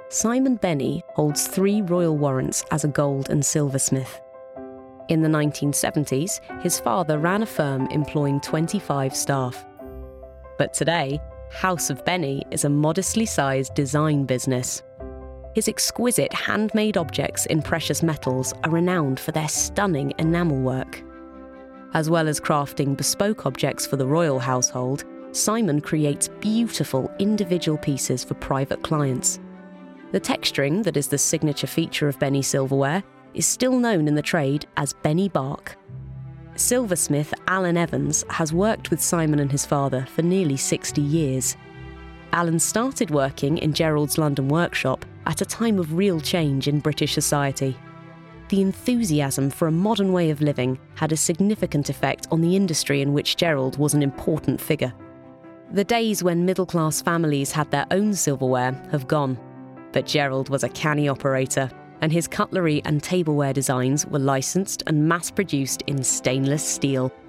Simon Benny holds 3 royal warrants as a gold and silversmith. In the 1970s, his father ran a firm employing 25 staff. But today, House of Benny is a modestly sized design business. His exquisite handmade objects in precious metals are renowned for their stunning enamel work. As well as crafting bespoke objects for the royal household, Simon creates beautiful individual pieces for private clients. The texturing that is the signature feature of Benny silverware is still known in the trade as Benny Bark. Silversmith Alan Evans has worked with Simon and his father for nearly 60 years. Alan started working in Gerald's London workshop at a time of real change in British society. The enthusiasm for a modern way of living had a significant effect on the industry in which Gerald was an important figure. The days when middle-class families had their own silverware have gone, but Gerald was a canny operator, and his cutlery and tableware designs were licensed and mass-produced in stainless steel.